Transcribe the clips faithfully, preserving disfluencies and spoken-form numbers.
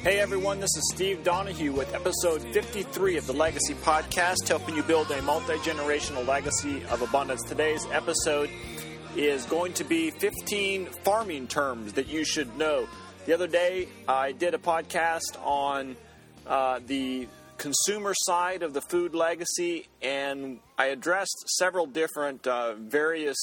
Hey everyone, this is Steve Donahue with episode fifty-three of the Legacy Podcast, helping you build a multi-generational legacy of abundance. Today's episode is going to be fifteen farming terms that you should know. The other day, I did a podcast on uh, the consumer side of the food legacy, and I addressed several different uh, various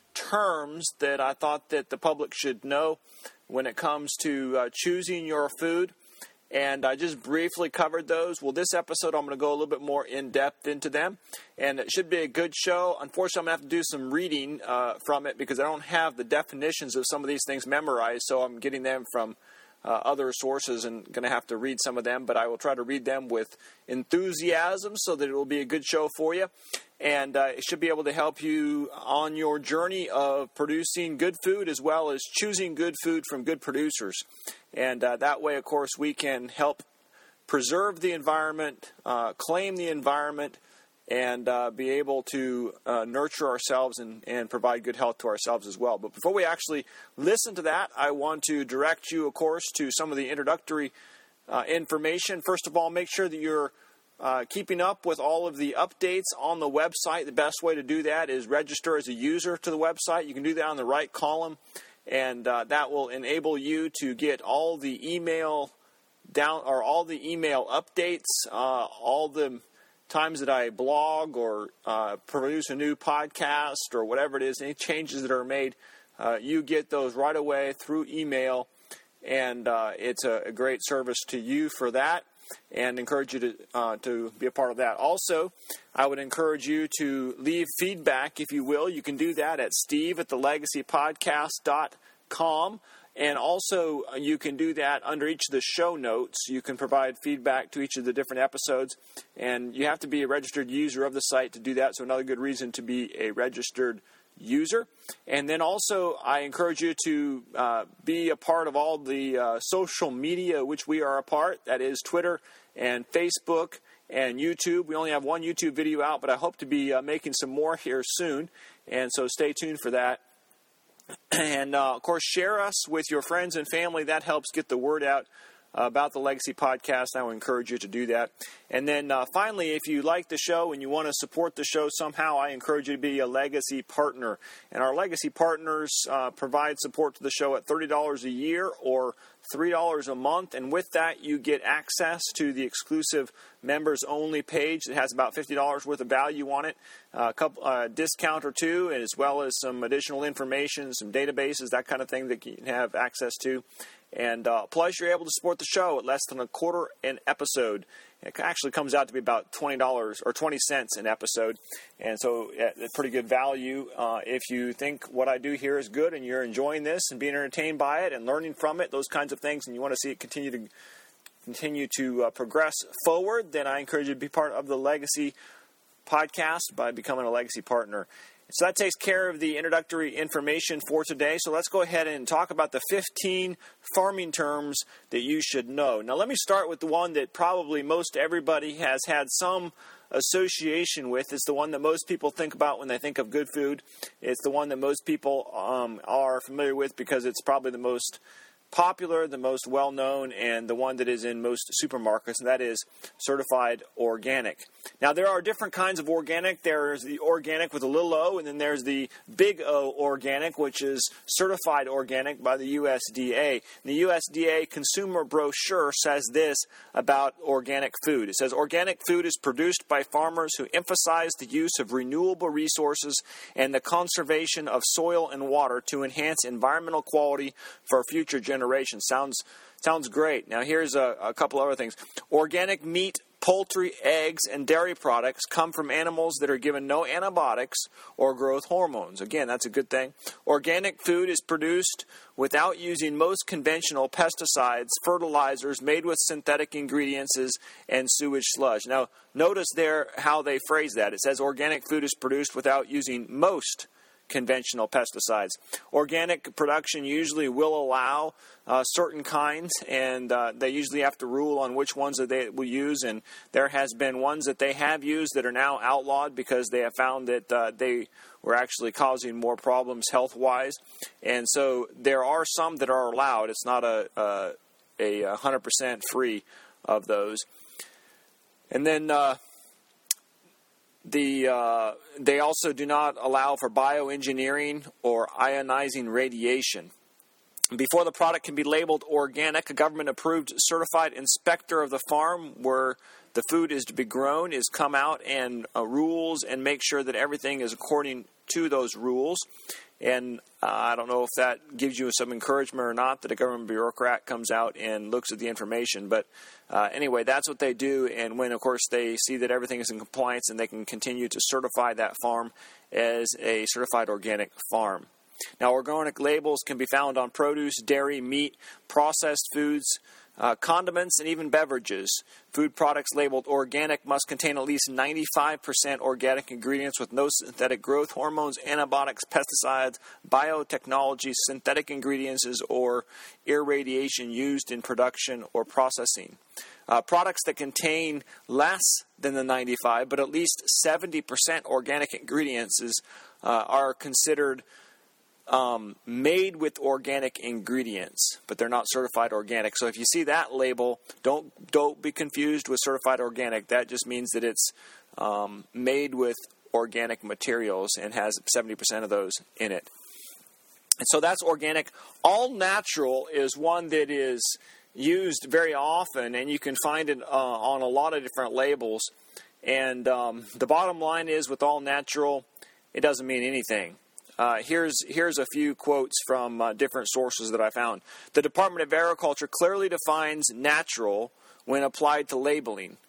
terms that I thought that the public should know when it comes to uh, choosing your food. And I just briefly covered those. Well, this episode, I'm going to go a little bit more in-depth into them. And it should be a good show. Unfortunately, I'm going to have to do some reading uh, from it because I don't have the definitions of some of these things memorized. So I'm getting them from uh, other sources and going to have to read some of them. But I will try to read them with enthusiasm so that it will be a good show for you. And uh, it should be able to help you on your journey of producing good food as well as choosing good food from good producers. And uh, that way, of course, we can help preserve the environment, uh, claim the environment, and uh, be able to uh, nurture ourselves and, and provide good health to ourselves as well. But before we actually listen to that, I want to direct you, of course, to some of the introductory uh, information. First of all, make sure that you're Uh, keeping up with all of the updates on the website. The best way to do that is register as a user to the website. You can do that on the right column, and uh, that will enable you to get all the email down or all the email updates, uh, all the times that I blog or uh, produce a new podcast or whatever it is, any changes that are made. Uh, you get those right away through email, and uh, it's a, a great service to you for that. And encourage you to uh, to be a part of that. Also, I would encourage you to leave feedback, if you will. You can do that at steve at the legacy podcast dot com. And also, you can do that under each of the show notes. You can provide feedback to each of the different episodes. And you have to be a registered user of the site to do that. So another good reason to be a registered user. And then also, I encourage you to uh, be a part of all the uh, social media which we are a part. That is Twitter and Facebook and YouTube. We only have one YouTube video out, but I hope to be uh, making some more here soon. And so stay tuned for that. And, uh, of course, share us with your friends and family. That helps get the word out about the Legacy Podcast. I would encourage you to do that. And then uh, finally, if you like the show and you want to support the show somehow, I encourage you to be a Legacy Partner. And our Legacy Partners uh, provide support to the show at thirty dollars a year or three dollars a month. And with that, you get access to the exclusive members-only page that has about fifty dollars worth of value on it, uh, a couple uh, discount or two, as well as some additional information, some databases, that kind of thing that you can have access to. And uh, plus, you're able to support the show at less than a quarter an episode. It actually comes out to be about twenty dollars or twenty cents an episode. And so at a pretty good value. Uh, if you think what I do here is good and you're enjoying this and being entertained by it and learning from it, those kinds of things, and you want to see it continue to continue to uh, progress forward, then I encourage you to be part of the Legacy Podcast by becoming a Legacy Partner. So that takes care of the introductory information for today. So let's go ahead and talk about the fifteen farming terms that you should know. Now let me start with the one that probably most everybody has had some association with. It's the one that most people think about when they think of good food. It's the one that most people um, are familiar with because it's probably the most popular, the most well-known, and the one that is in most supermarkets, and that is certified organic. Now, there are different kinds of organic. There's the organic with a little o, and then there's the big O organic, which is certified organic by the U S D A. The U S D A consumer brochure says this about organic food. It says, organic food is produced by farmers who emphasize the use of renewable resources and the conservation of soil and water to enhance environmental quality for future generations. Generation. Sounds sounds great. Now here's a, a couple other things. Organic meat, poultry, eggs, and dairy products come from animals that are given no antibiotics or growth hormones. Again, that's a good thing. Organic food is produced without using most conventional pesticides, fertilizers made with synthetic ingredients, and sewage sludge. Now, notice there how they phrase that. It says organic food is produced without using most conventional pesticides. Organic production usually will allow uh, certain kinds, and uh, they usually have to rule on which ones that they will use, and there has been ones that they have used that are now outlawed because they have found that uh, they were actually causing more problems health-wise. And so there are some that are allowed. It's not a, a a one hundred percent free of those. And then uh, the uh, they also do not allow for bioengineering or ionizing radiation. Before the product can be labeled organic, a government-approved certified inspector of the farm where the food is to be grown is come out and uh, rules and make sure that everything is according to those rules. And uh, I don't know if that gives you some encouragement or not that a government bureaucrat comes out and looks at the information. But uh, anyway, that's what they do. And when, of course, they see that everything is in compliance, and they can continue to certify that farm as a certified organic farm. Now, organic labels can be found on produce, dairy, meat, processed foods, uh, condiments, and even beverages. Food products labeled organic must contain at least ninety-five percent organic ingredients with no synthetic growth hormones, antibiotics, pesticides, biotechnology, synthetic ingredients, or irradiation used in production or processing. Uh, products that contain less than the ninety-five, but at least seventy percent organic ingredients is, uh, are considered Um, made with organic ingredients, but they're not certified organic. So if you see that label, don't don't be confused with certified organic. That just means that it's um, made with organic materials and has seventy percent of those in it. And so that's organic. All natural is one that is used very often, and you can find it uh, on a lot of different labels. And um, the bottom line is, with all natural, it doesn't mean anything. Uh, here's here's a few quotes from uh, different sources that I found. The Department of Agriculture clearly defines natural when applied to labeling.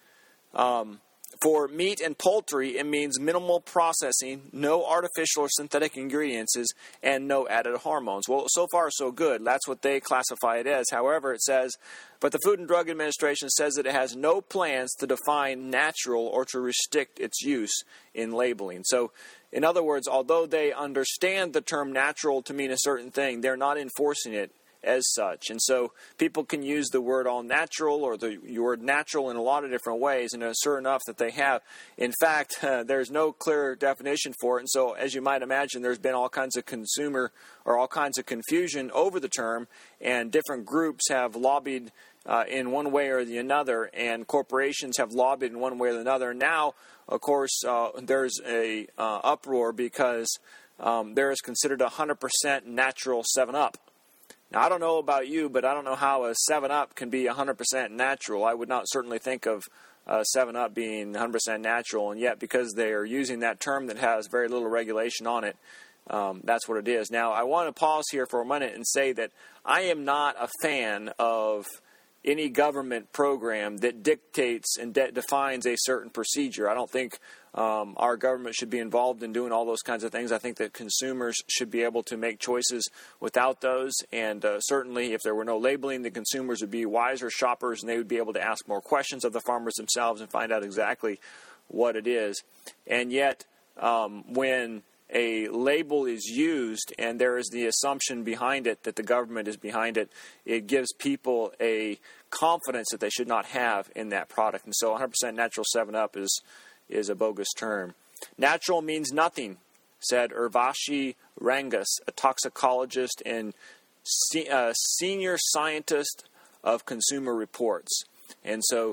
Um, for meat and poultry, it means minimal processing, no artificial or synthetic ingredients, and no added hormones. Well, so far so good. That's what they classify it as. However, it says, but the Food and Drug Administration says that it has no plans to define natural or to restrict its use in labeling. So, in other words, although they understand the term natural to mean a certain thing, they're not enforcing it as such. And so people can use the word all natural or the word natural in a lot of different ways, and it's sure enough that they have. In fact, uh, there's no clear definition for it, and so as you might imagine, there's been all kinds of consumer or all kinds of confusion over the term, and different groups have lobbied uh, in one way or the another, and corporations have lobbied in one way or another. Now, of course, uh, there's a uh, uproar because um, there is considered a one hundred percent natural seven up. Now, I don't know about you, but I don't know how a seven up can be one hundred percent natural. I would not certainly think of uh, seven up being one hundred percent natural, and yet because they are using that term that has very little regulation on it, um, that's what it is. Now, I want to pause here for a minute and say that I am not a fan of any government program that dictates and de- defines a certain procedure. I don't think um, our government should be involved in doing all those kinds of things. I think that consumers should be able to make choices without those. And uh, certainly if there were no labeling, the consumers would be wiser shoppers, and they would be able to ask more questions of the farmers themselves and find out exactly what it is. And yet, um, when a label is used and there is the assumption behind it that the government is behind it, it gives people a confidence that they should not have in that product. And so one hundred percent natural seven up is is a bogus term. Natural means nothing, said Urvashi Rangus, a toxicologist and se- uh, senior scientist of Consumer Reports. And so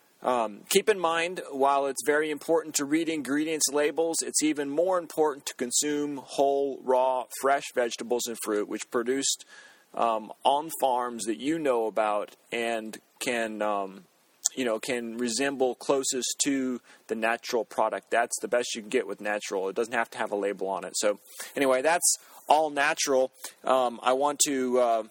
Um, keep in mind, while it's very important to read ingredients labels, it's even more important to consume whole, raw, fresh vegetables and fruit, which produced um, on farms that you know about and can, um, you know, can resemble closest to the natural product. That's the best you can get with natural. It doesn't have to have a label on it. So, anyway, that's all natural. Um, I want to uh,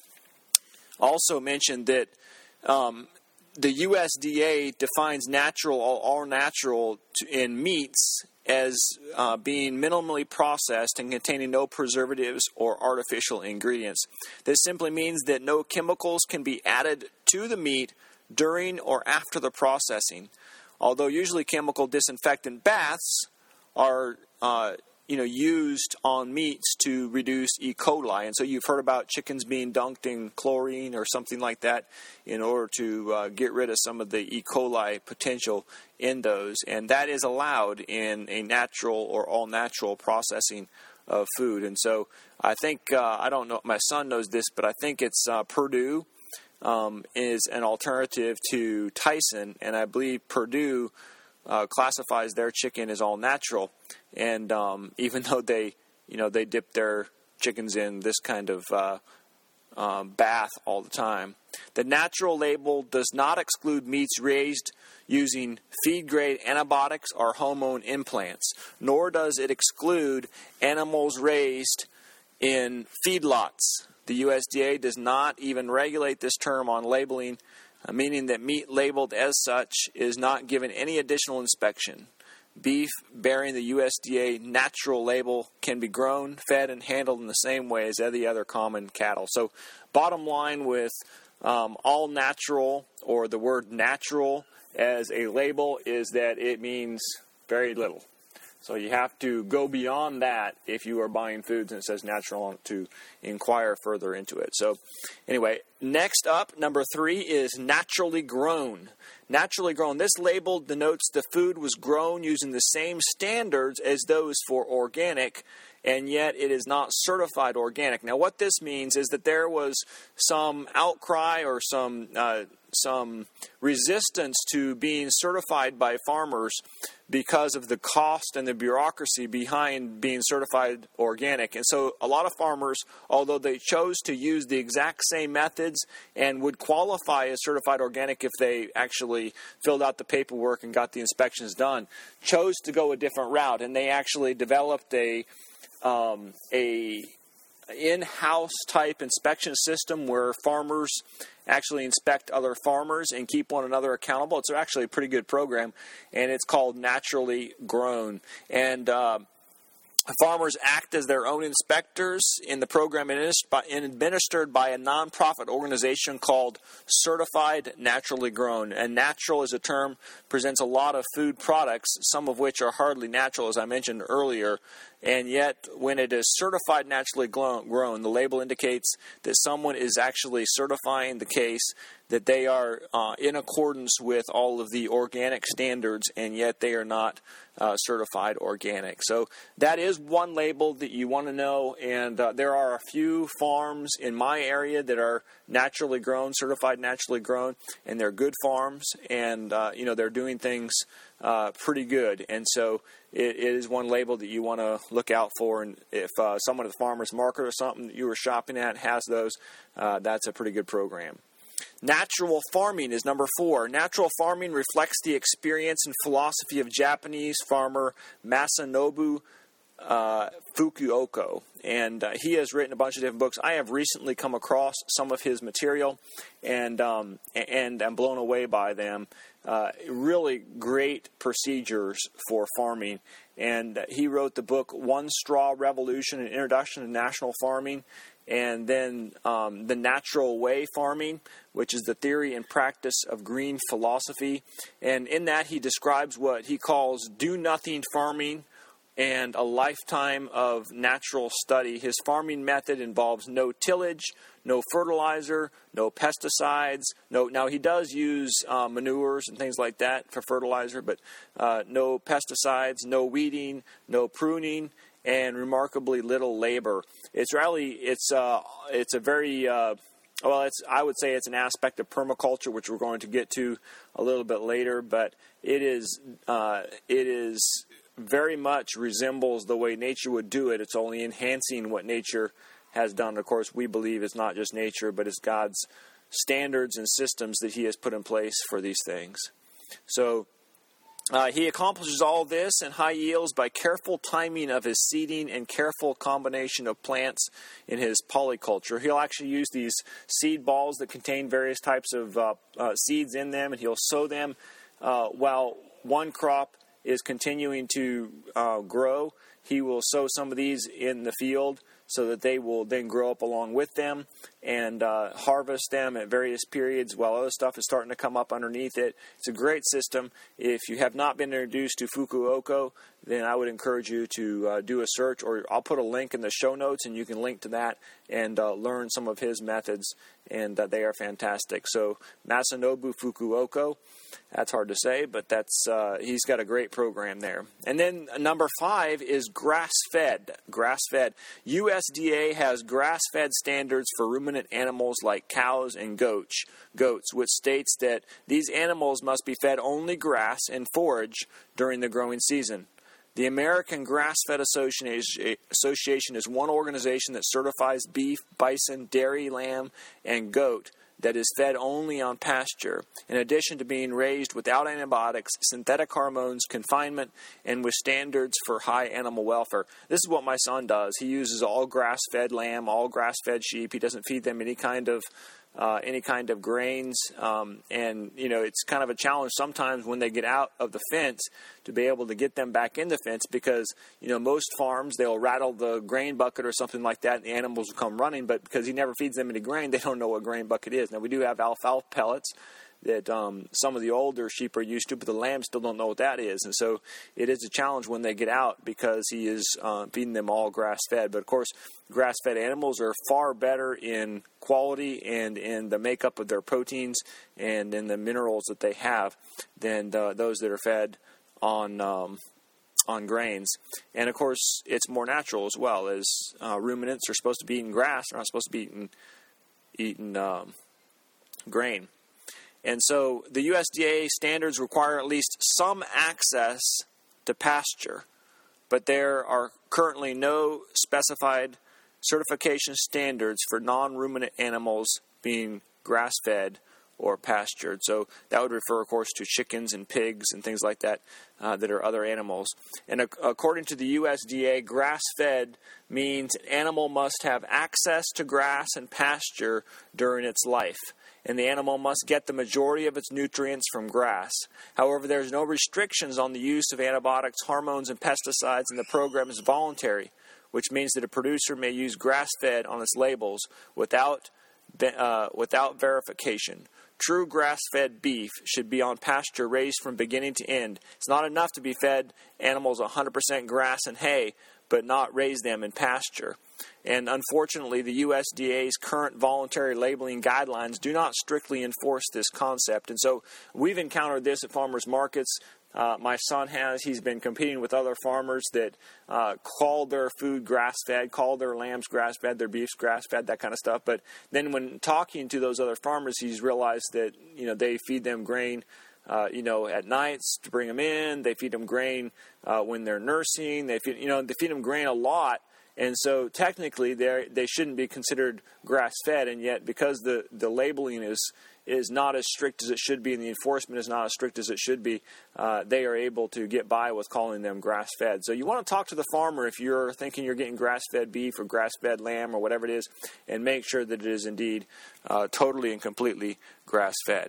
also mention that Um, the U S D A defines natural or all natural to, in meats as uh, being minimally processed and containing no preservatives or artificial ingredients. This simply means that no chemicals can be added to the meat during or after the processing. Although usually chemical disinfectant baths are uh, you know, used on meats to reduce E. coli. And so you've heard about chickens being dunked in chlorine or something like that in order to uh, get rid of some of the E. coli potential in those. And that is allowed in a natural or all-natural processing of food. And so I think, uh, I don't know, my son knows this, but I think it's uh, Purdue um, is an alternative to Tyson, and I believe Purdue uh, classifies their chicken as all natural. And um, even though they, you know, they dip their chickens in this kind of uh, um, bath all the time. The natural label does not exclude meats raised using feed-grade antibiotics or hormone implants, nor does it exclude animals raised in feedlots. The U S D A does not even regulate this term on labeling, uh, meaning that meat labeled as such is not given any additional inspection. Beef bearing the U S D A natural label can be grown, fed, and handled in the same way as any other common cattle. So bottom line with um, all natural, or the word natural as a label, is that it means very little. So you have to go beyond that if you are buying foods and it says natural on it to inquire further into it. So anyway, next up, number three is naturally grown. Naturally grown. This label denotes the food was grown using the same standards as those for organic, and yet it is not certified organic. Now what this means is that there was some outcry or some uh, some resistance to being certified by farmers because of the cost and the bureaucracy behind being certified organic. And so a lot of farmers, although they chose to use the exact same methods and would qualify as certified organic if they actually filled out the paperwork and got the inspections done, chose to go a different route. And they actually developed a um, a in-house type inspection system where farmers actually inspect other farmers and keep one another accountable. It's actually a pretty good program, and it's called Naturally Grown. And uh, farmers act as their own inspectors in the program administered by a nonprofit organization called Certified Naturally Grown. And natural as a term presents a lot of food products, some of which are hardly natural, as I mentioned earlier. And yet, when it is certified naturally grown, the label indicates that someone is actually certifying the case that they are uh, in accordance with all of the organic standards, and yet they are not uh, certified organic. So that is one label that you want to know, and uh, there are a few farms in my area that are naturally grown, certified naturally grown, and they're good farms, and uh, you know they're doing things uh, pretty good. And so it, it is one label that you want to look out for, and if uh, someone at the farmer's market or something that you were shopping at has those, uh, that's a pretty good program. Natural farming is number four. Natural farming reflects the experience and philosophy of Japanese farmer Masanobu uh, Fukuoka, and uh, he has written a bunch of different books. I have recently come across some of his material, and um, and I'm blown away by them. Uh, really great procedures for farming, and he wrote the book One Straw Revolution, an Introduction to National Farming, and then um, The Natural Way Farming, which is the theory and practice of green philosophy. And in that he describes what he calls do-nothing farming and a lifetime of natural study. His farming method involves no tillage, no fertilizer, no pesticides. No, now he does use uh, manures and things like that for fertilizer, but uh, no pesticides, no weeding, no pruning, and remarkably little labor. It's really it's uh, it's a very uh, well. It's I would say it's an aspect of permaculture, which we're going to get to a little bit later. But it is uh, it is. very much resembles the way nature would do it. It's only enhancing what nature has done. Of course, we believe it's not just nature, but it's God's standards and systems that He has put in place for these things. So uh, he accomplishes all this in high yields by careful timing of his seeding and careful combination of plants in his polyculture. He'll actually use these seed balls that contain various types of uh, uh, seeds in them, and he'll sow them uh, while one crop is continuing to uh, grow. He will sow some of these in the field so that they will then grow up along with them, and uh, harvest them at various periods while other stuff is starting to come up underneath it. It's a great system. If you have not been introduced to Fukuoka, then I would encourage you to uh, do a search, or I'll put a link in the show notes and you can link to that and uh, learn some of his methods, and uh, they are fantastic. So Masanobu Fukuoka, that's hard to say, but that's uh, he's got a great program there. And then number five is grass-fed. Grass-fed. U S D A has grass-fed standards for ruminant animals like cows and goats, goats, which states that these animals must be fed only grass and forage during the growing season. The American Grass-Fed Association is one organization that certifies beef, bison, dairy, lamb, and goat that is fed only on pasture, in addition to being raised without antibiotics, synthetic hormones, confinement, and with standards for high animal welfare. This is what my son does. He uses all grass-fed lamb, all grass-fed sheep. He doesn't feed them any kind of Uh, any kind of grains, um, and, you know, it's kind of a challenge sometimes when they get out of the fence to be able to get them back in the fence because, you know, most farms, they'll rattle the grain bucket or something like that and the animals will come running, but because he never feeds them any grain, they don't know what grain bucket is. Now, we do have alfalfa pellets that um, some of the older sheep are used to, but the lambs still don't know what that is. And so it is a challenge when they get out because he is uh, feeding them all grass-fed. But, of course, grass-fed animals are far better in quality and in the makeup of their proteins and in the minerals that they have than the, those that are fed on um, on grains. And, of course, it's more natural as well, as uh, ruminants are supposed to be eating grass. They're not supposed to be eating, eating um, grain. And so the U S D A standards require at least some access to pasture, but there are currently no specified certification standards for non-ruminant animals being grass-fed or pastured. So that would refer, of course, to chickens and pigs and things like that uh, that are other animals. And ac- according to the U S D A, grass-fed means an animal must have access to grass and pasture during its life, and the animal must get the majority of its nutrients from grass. However, there's no restrictions on the use of antibiotics, hormones, and pesticides, and the program is voluntary, which means that a producer may use grass-fed on its labels without uh, without verification. True grass-fed beef should be on pasture raised from beginning to end. It's not enough to be fed animals one hundred percent grass and hay, but not raise them in pasture. And unfortunately, the U S D A's current voluntary labeling guidelines do not strictly enforce this concept. And so we've encountered this at farmers markets. Uh, my son has. He's been competing with other farmers that uh, call their food grass-fed, call their lambs grass-fed, their beefs grass-fed, that kind of stuff. But then when talking to those other farmers, he's realized that, you know, they feed them grain Uh, you know, at nights to bring them in. They feed them grain uh, when they're nursing. They feed, you know, they feed them grain a lot, and so technically they they shouldn't be considered grass-fed. And yet, because the, the labeling is is not as strict as it should be, and the enforcement is not as strict as it should be, uh, they are able to get by with calling them grass-fed. So you want to talk to the farmer if you're thinking you're getting grass-fed beef or grass-fed lamb or whatever it is, and make sure that it is indeed uh, totally and completely grass-fed.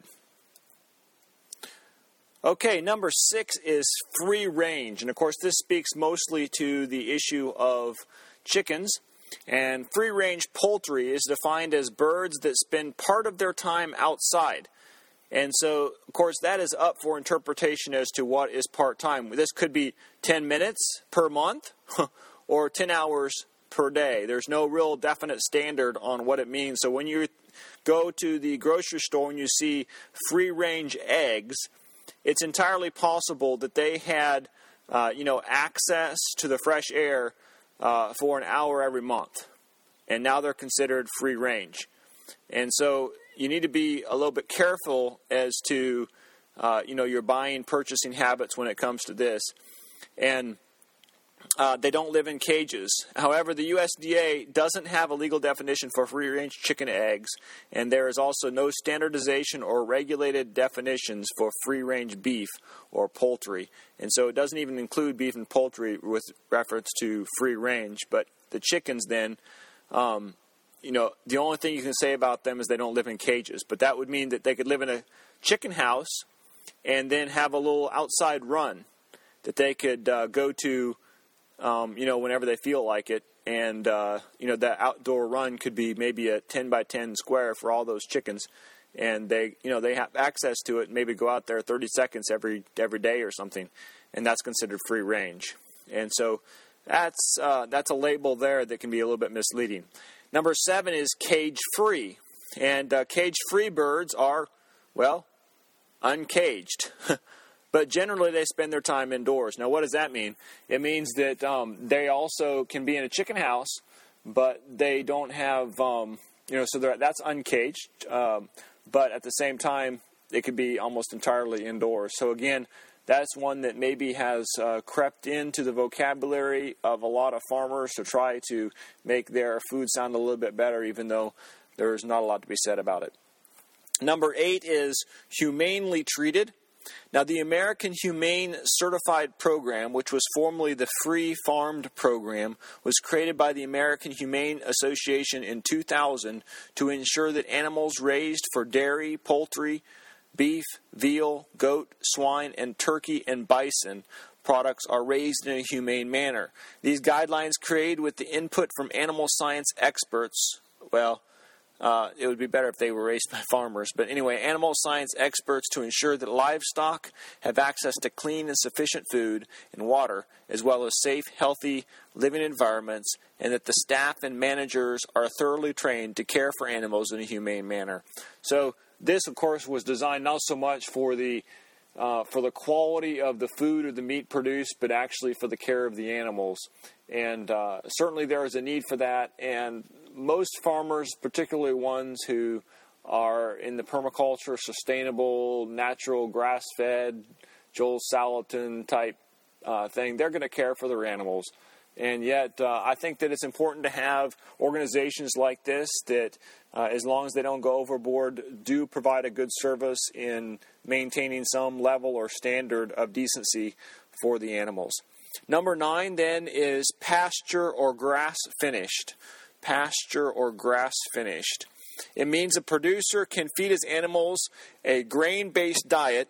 Okay, number six is free range. And, of course, this speaks mostly to the issue of chickens. And free range poultry is defined as birds that spend part of their time outside. And so, of course, that is up for interpretation as to what is part-time. This could be ten minutes per month or ten hours per day. There's no real definite standard on what it means. So when you go to the grocery store and you see free-range eggs, it's entirely possible that they had, uh, you know, access to the fresh air uh, for an hour every month, and now they're considered free range. And so you need to be a little bit careful as to, uh, you know, your buying, purchasing habits when it comes to this. And Uh, they don't live in cages. However, the U S D A doesn't have a legal definition for free-range chicken eggs, and there is also no standardization or regulated definitions for free-range beef or poultry. And so it doesn't even include beef and poultry with reference to free-range. But the chickens then, um, you know, the only thing you can say about them is they don't live in cages. But that would mean that they could live in a chicken house and then have a little outside run that they could uh, go to, Um, you know, whenever they feel like it. And, uh, you know, that outdoor run could be maybe a ten by ten square for all those chickens. And they, you know, they have access to it and maybe go out there thirty seconds every every day or something. And that's considered free range. And so that's, uh, that's a label there that can be a little bit misleading. Number seven is cage-free. And uh, cage-free birds are, well, uncaged. But generally, they spend their time indoors. Now, what does that mean? It means that um, they also can be in a chicken house, but they don't have, um, you know, so that's uncaged. Um, but at the same time, it could be almost entirely indoors. So again, that's one that maybe has uh, crept into the vocabulary of a lot of farmers to try to make their food sound a little bit better, even though there's not a lot to be said about it. Number eight is humanely treated. Now, the American Humane Certified Program, which was formerly the Free Farmed Program, was created by the American Humane Association in two thousand to ensure that animals raised for dairy, poultry, beef, veal, goat, swine, and turkey and bison products are raised in a humane manner. These guidelines, created with the input from animal science experts, well, uh, it would be better if they were raised by farmers, but anyway, animal science experts to ensure that livestock have access to clean and sufficient food and water, as well as safe, healthy living environments, and that the staff and managers are thoroughly trained to care for animals in a humane manner. So, this, of course, was designed not so much for the uh, for the quality of the food or the meat produced, but actually for the care of the animals. And uh, certainly there is a need for that. And most farmers, particularly ones who are in the permaculture, sustainable, natural, grass-fed, Joel Salatin type uh, thing, they're going to care for their animals. And yet, uh, I think that it's important to have organizations like this that, uh, as long as they don't go overboard, do provide a good service in maintaining some level or standard of decency for the animals. Number nine, then, is pasture or grass finished. Pasture or grass finished. It means a producer can feed his animals a grain-based diet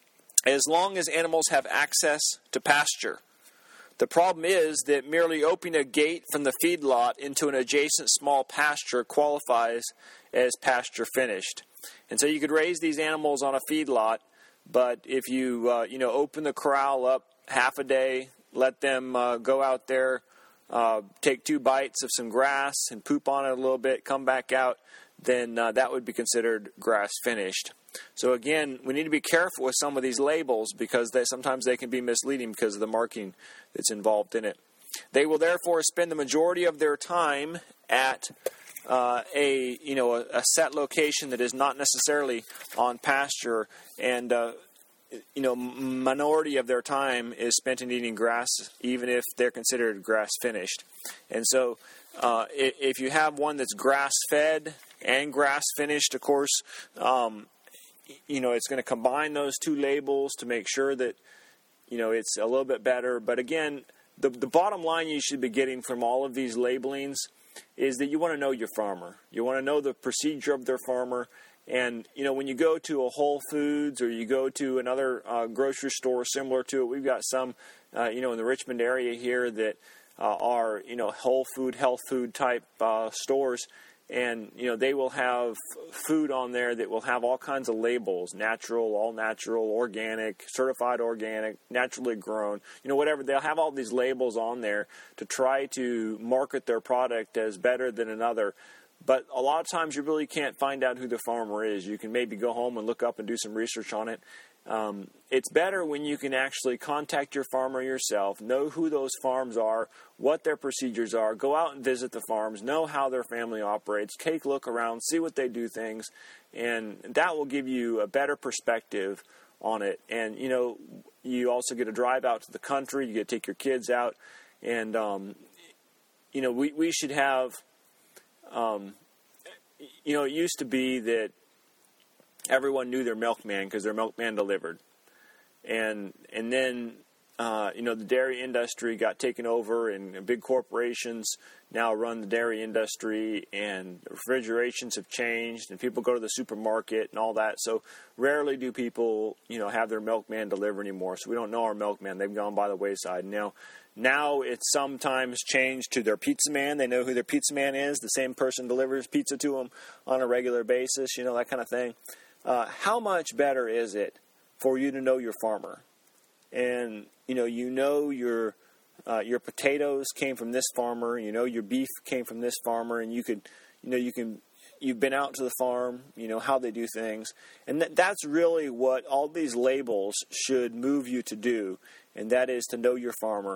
as long as animals have access to pasture. The problem is that merely opening a gate from the feedlot into an adjacent small pasture qualifies as pasture finished. And so you could raise these animals on a feedlot, but if you uh, you know open the corral up half a day, let them uh, go out there, uh, take two bites of some grass and poop on it a little bit, come back out, then uh, that would be considered grass finished. So again, we need to be careful with some of these labels because they, sometimes they can be misleading because of the marking that's involved in it. They will therefore spend the majority of their time at uh, a you know a, a set location that is not necessarily on pasture, and uh, you know minority of their time is spent in eating grass, even if they're considered grass finished. And so, uh, if you have one that's grass fed and grass finished, of course. Um, You know, it's going to combine those two labels to make sure that, you know, it's a little bit better. But again, the the bottom line you should be getting from all of these labelings is that you want to know your farmer. You want to know the procedure of their farmer. And, you know, when you go to a Whole Foods or you go to another uh, grocery store similar to it, we've got some, uh, you know, in the Richmond area here that uh, are, you know, whole food, health food type uh, stores. And, you know, they will have food on there that will have all kinds of labels, natural, all natural, organic, certified organic, naturally grown, you know, whatever. They'll have all these labels on there to try to market their product as better than another. But a lot of times you really can't find out who the farmer is. You can maybe go home and look up and do some research on it. Um, it's better when you can actually contact your farmer yourself, know who those farms are, what their procedures are, go out and visit the farms, know how their family operates, take a look around, see what they do things, and that will give you a better perspective on it. And, you know, you also get to drive out to the country, you get to take your kids out, and, um, you know, we, we should have, um, you know, it used to be that everyone knew their milkman because their milkman delivered. And and then, uh, you know, the dairy industry got taken over and big corporations now run the dairy industry and refrigerations have changed and people go to the supermarket and all that. So rarely do people, you know, have their milkman deliver anymore. So we don't know our milkman. They've gone by the wayside. Now, now it's sometimes changed to their pizza man. They know who their pizza man is. The same person delivers pizza to them on a regular basis, you know, that kind of thing. Uh, how much better is it for you to know your farmer? And, you know, you know your uh, your potatoes came from this farmer, you know your beef came from this farmer, and you could, you know, you can, you've been out to the farm, you know how they do things. And th- that's really what all these labels should move you to do, and that is to know your farmer.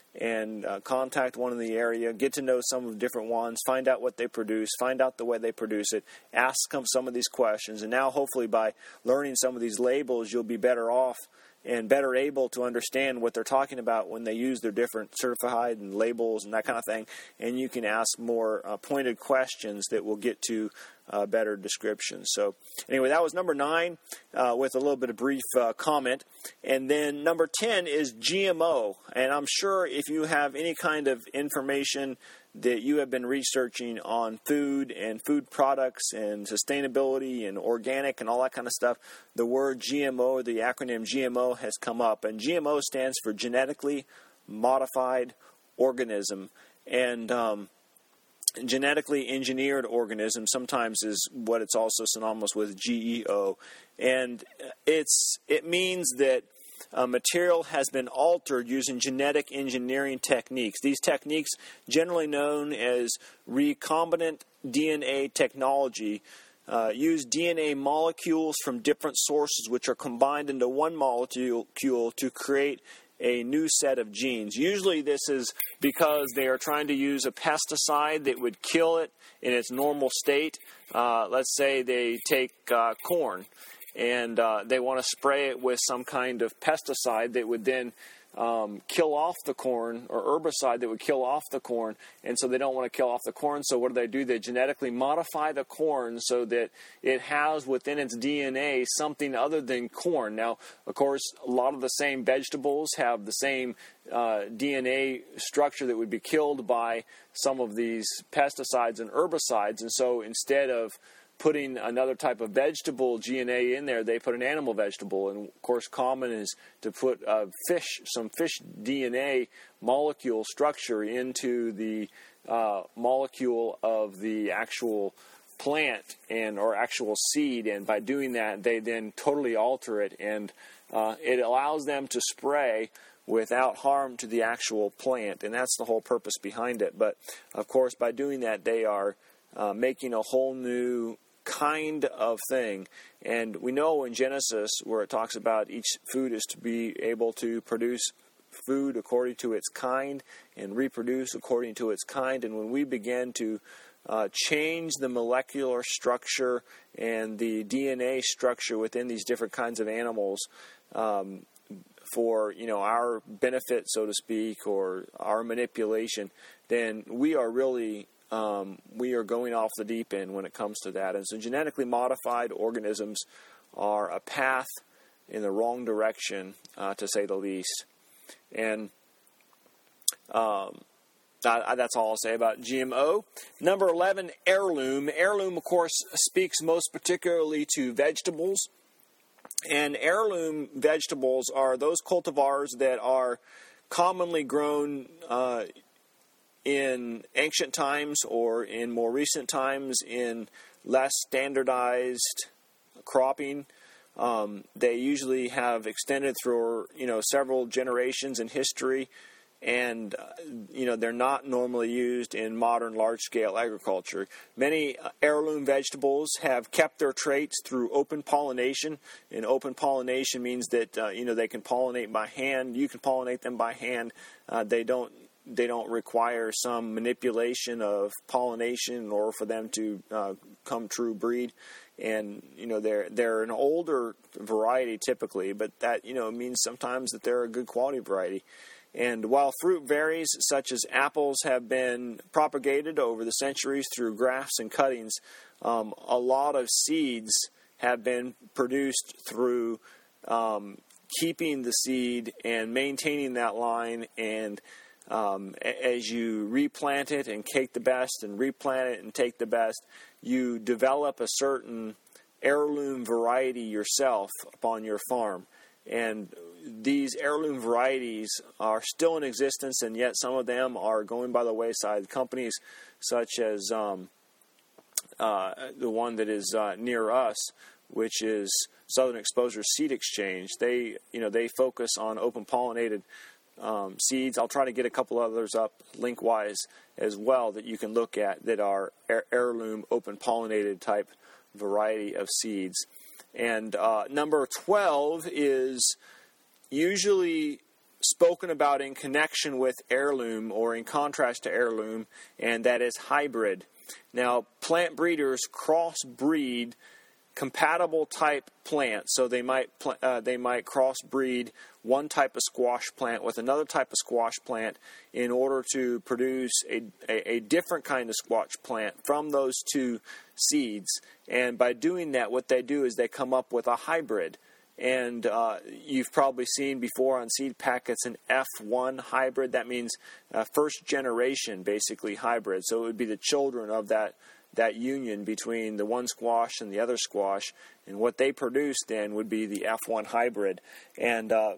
and uh, contact one in the area, get to know some of the different ones, find out what they produce, find out the way they produce it, ask them some of these questions. And now hopefully by learning some of these labels, you'll be better off and better able to understand what they're talking about when they use their different certified and labels and that kind of thing. And you can ask more uh, pointed questions that will get to uh, better descriptions. So anyway, that was number nine uh, with a little bit of brief uh, comment. And then number ten is G M O. And I'm sure if you have any kind of information that you have been researching on food and food products and sustainability and organic and all that kind of stuff, the word G M O, the acronym G M O, has come up. And G M O stands for Genetically Modified Organism. And um, genetically engineered organism sometimes is what it's also synonymous with, G E O. And it's it means that Uh, material has been altered using genetic engineering techniques. These techniques, generally known as recombinant D N A technology, uh, use D N A molecules from different sources which are combined into one molecule to create a new set of genes. Usually this is because they are trying to use a pesticide that would kill it in its normal state. Uh, let's say they take uh, corn, and uh, they want to spray it with some kind of pesticide that would then um, kill off the corn, or herbicide that would kill off the corn, and so they don't want to kill off the corn. So what do they do? They genetically modify the corn so that it has within its D N A something other than corn. Now, of course, a lot of the same vegetables have the same uh, D N A structure that would be killed by some of these pesticides and herbicides, and so instead of putting another type of vegetable G N A in there, they put an animal vegetable. And of course, common is to put uh, fish, some fish D N A molecule structure into the uh, molecule of the actual plant and or actual seed. And by doing that, they then totally alter it, and uh, it allows them to spray without harm to the actual plant. And that's the whole purpose behind it. But of course, by doing that, they are uh, making a whole new kind of thing. And we know in Genesis, where it talks about each food is to be able to produce food according to its kind and reproduce according to its kind. And when we begin to uh, change the molecular structure and the D N A structure within these different kinds of animals um, for, you know, our benefit, so to speak, or our manipulation, then we are really Um, we are going off the deep end when it comes to that. And so genetically modified organisms are a path in the wrong direction, uh, to say the least. And um, I, I, that's all I'll say about G M O. Number eleven, heirloom. Heirloom, of course, speaks most particularly to vegetables. And heirloom vegetables are those cultivars that are commonly grown uh in ancient times or in more recent times in less standardized cropping. Um, they usually have extended through, you know, several generations in history, and, uh, you know, they're not normally used in modern large-scale agriculture. Many heirloom vegetables have kept their traits through open pollination, and open pollination means that, uh, you know, they can pollinate by hand. You can pollinate them by hand. Uh, they don't They don't require some manipulation of pollination in order for them to uh, come true breed. And, you know, they're they're an older variety typically, but that, you know, means sometimes that they're a good quality variety. And while fruit varies, such as apples have been propagated over the centuries through grafts and cuttings, um, a lot of seeds have been produced through um, keeping the seed and maintaining that line, and Um, as you replant it and take the best, and replant it and take the best, you develop a certain heirloom variety yourself upon your farm. And these heirloom varieties are still in existence, and yet some of them are going by the wayside. Companies such as um, uh, the one that is uh, near us, which is Southern Exposure Seed Exchange, they, you know, they focus on open pollinated Um, seeds. I'll try to get a couple others up link-wise as well that you can look at that are heirloom, open-pollinated type variety of seeds. And uh, number twelve is usually spoken about in connection with heirloom or in contrast to heirloom, and that is hybrid. Now, plant breeders crossbreed compatible type plants, so they might uh, they might crossbreed one type of squash plant with another type of squash plant in order to produce a, a, a different kind of squash plant from those two seeds. And by doing that, what they do is they come up with a hybrid. And uh, you've probably seen before on seed packets an F one hybrid. That means uh, first generation, basically, hybrid. So it would be the children of that that union between the one squash and the other squash. And what they produce then would be the F one hybrid. And uh,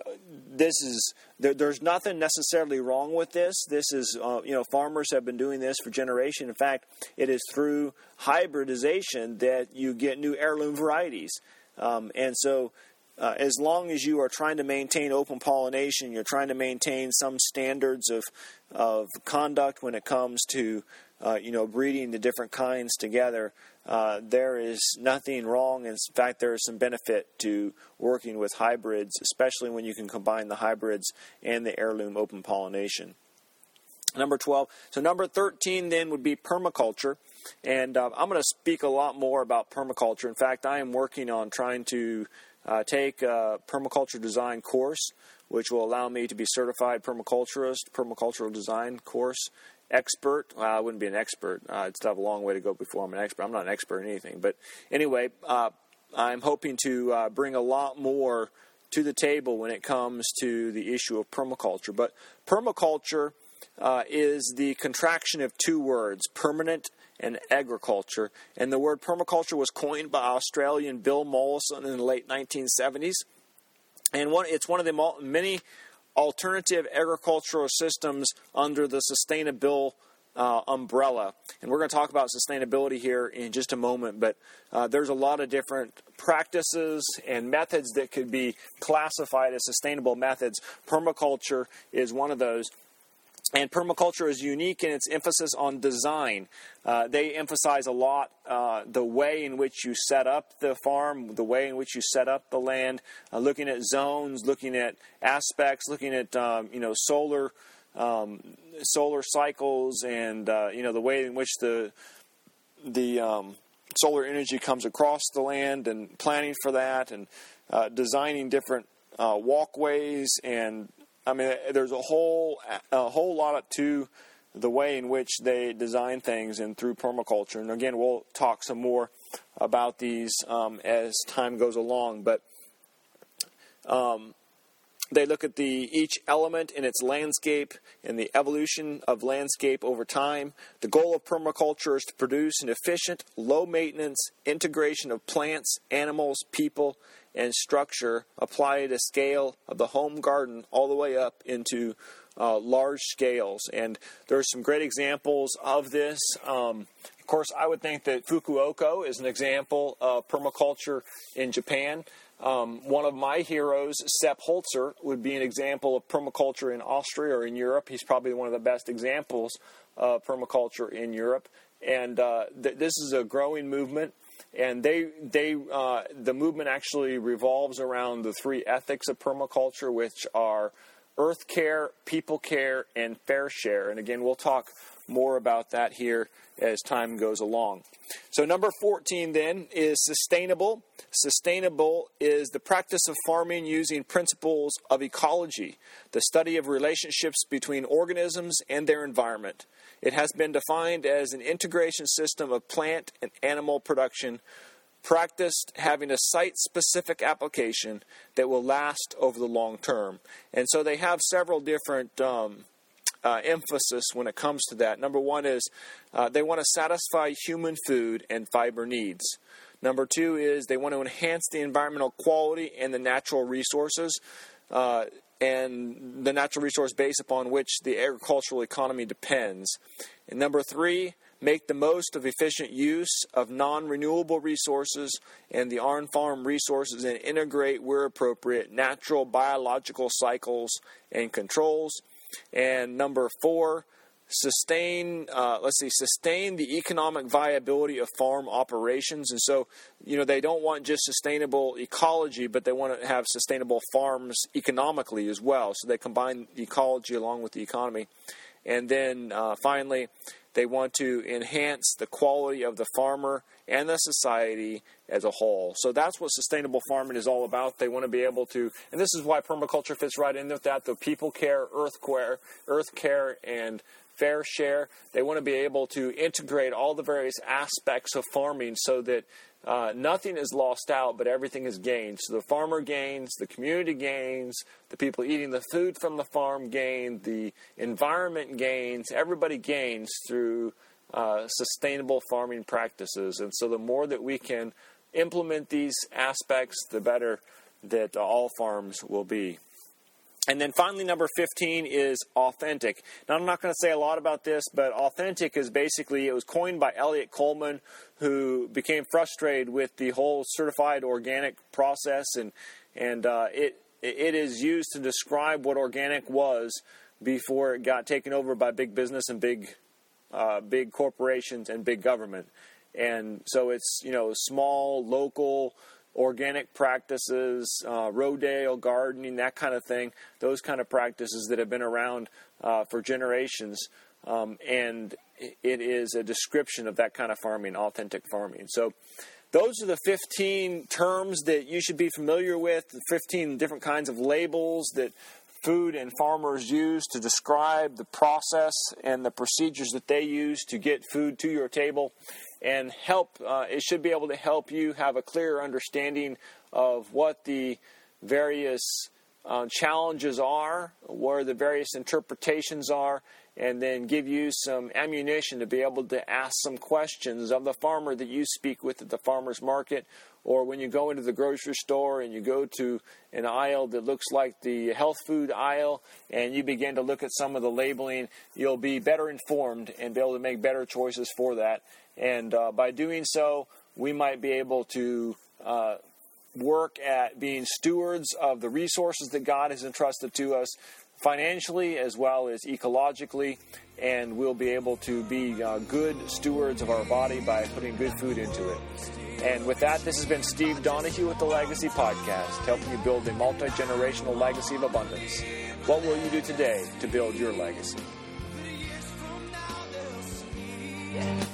this is there, there's nothing necessarily wrong with this. This is, uh, you know, farmers have been doing this for generations. In fact, it is through hybridization that you get new heirloom varieties. Um, and so uh, as long as you are trying to maintain open pollination, you're trying to maintain some standards of of conduct when it comes to uh, you know breeding the different kinds together, uh, there is nothing wrong. In fact, there is some benefit to working with hybrids, especially when you can combine the hybrids and the heirloom open pollination. Number twelve. So number thirteen then would be permaculture. And uh, I'm going to speak a lot more about permaculture. In fact, I am working on trying to uh, take a permaculture design course, which will allow me to be certified permaculturist, permacultural design course expert. Well, I wouldn't be an expert. Uh, I'd still have a long way to go before I'm an expert. I'm not an expert in anything. But anyway, uh, I'm hoping to uh, bring a lot more to the table when it comes to the issue of permaculture. But permaculture uh, is the contraction of two words, permanent and agriculture. And the word permaculture was coined by Australian Bill Mollison in the late nineteen seventies. And one, it's one of the many alternative agricultural systems under the sustainable uh, umbrella. And we're going to talk about sustainability here in just a moment, but uh, there's a lot of different practices and methods that could be classified as sustainable methods. Permaculture is one of those. And permaculture is unique in its emphasis on design. Uh, they emphasize a lot uh, the way in which you set up the farm, the way in which you set up the land, uh, looking at zones, looking at aspects, looking at um, you know solar um, solar cycles, and uh, you know the way in which the the um, solar energy comes across the land, and planning for that, and uh, designing different uh, walkways and I mean, there's a whole a whole lot to the way in which they design things and through permaculture. And again, we'll talk some more about these um, as time goes along. But um, they look at the each element in its landscape and the evolution of landscape over time. The goal of permaculture is to produce an efficient, low-maintenance integration of plants, animals, people, and structure applied at a scale of the home garden all the way up into uh, large scales. And there are some great examples of this. Um, of course, I would think that Fukuoka is an example of permaculture in Japan. Um, one of my heroes, Sepp Holzer, would be an example of permaculture in Austria or in Europe. He's probably one of the best examples of permaculture in Europe. And uh, th- this is a growing movement. And they, they, uh, the movement actually revolves around the three ethics of permaculture, which are earth care, people care, and fair share. And again, we'll talk more about that here as time goes along. So number fourteen then is sustainable. Sustainable is the practice of farming using principles of ecology, the study of relationships between organisms and their environment. It has been defined as an integration system of plant and animal production, practiced having a site-specific application that will last over the long term. And so they have several different um, uh, emphasis when it comes to that. Number one is uh, they want to satisfy human food and fiber needs. Number two is they want to enhance the environmental quality and the natural resources uh, and the natural resource base upon which the agricultural economy depends. And number three, make the most of efficient use of non-renewable resources and the on-farm resources and integrate, where appropriate, natural biological cycles and controls. And number four, sustain, uh, let's see, sustain the economic viability of farm operations. And so, you know, they don't want just sustainable ecology, but they want to have sustainable farms economically as well. So they combine ecology along with the economy. And then uh, finally, they want to enhance the quality of the farmer and the society as a whole. So that's what sustainable farming is all about. They want to be able to, and this is why permaculture fits right in with that, the people care, earth care, earth care, and fair share. They want to be able to integrate all the various aspects of farming so that uh, nothing is lost out, but everything is gained. So the farmer gains, the community gains, the people eating the food from the farm gain, the environment gains, everybody gains through uh, sustainable farming practices. And so the more that we can implement these aspects, the better that all farms will be. And then finally, number fifteen is authentic. Now, I'm not going to say a lot about this, but authentic is basically, it was coined by Elliot Coleman, who became frustrated with the whole certified organic process, and and uh, it it is used to describe what organic was before it got taken over by big business and big uh, big corporations and big government. And so it's, you know, small, local, organic practices, uh, rodale gardening, that kind of thing, those kind of practices that have been around uh, for generations. Um, and it is a description of that kind of farming, authentic farming. So those are the fifteen terms that you should be familiar with, the fifteen different kinds of labels that food and farmers use to describe the process and the procedures that they use to get food to your table. And help, uh, it should be able to help you have a clearer understanding of what the various uh, challenges are, where the various interpretations are, and then give you some ammunition to be able to ask some questions of the farmer that you speak with at the farmer's market, or when you go into the grocery store and you go to an aisle that looks like the health food aisle and you begin to look at some of the labeling, you'll be better informed and be able to make better choices for that. And uh, by doing so, we might be able to uh, work at being stewards of the resources that God has entrusted to us financially as well as ecologically, and we'll be able to be uh, good stewards of our body by putting good food into it. And with that, this has been Steve Donahue with the Legacy Podcast, helping you build a multi-generational legacy of abundance. What will you do today to build your legacy? Yeah.